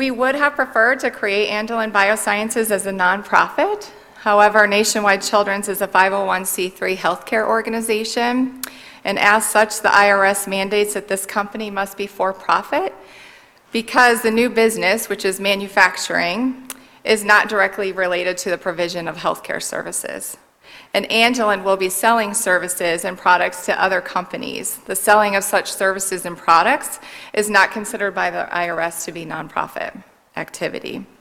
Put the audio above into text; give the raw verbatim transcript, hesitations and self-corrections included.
We would have preferred to create Andelin Biosciences as a nonprofit. However, Nationwide Children's is a five oh one c three healthcare organization, and as such, the I R S mandates that this company must be for-profit because the new business, which is manufacturing, is not directly related to the provision of healthcare services. And Andelin will be selling services and products to other companies. The selling of such services and products is not considered by the I R S to be nonprofit activity.